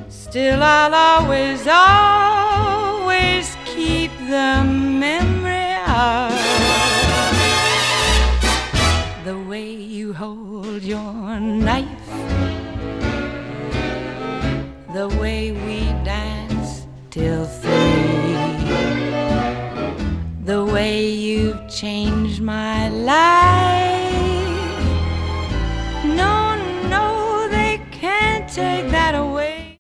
Still I'll always, always keep the memory of the way you hold your knife, the way we dance till 3, the way you've changed my life.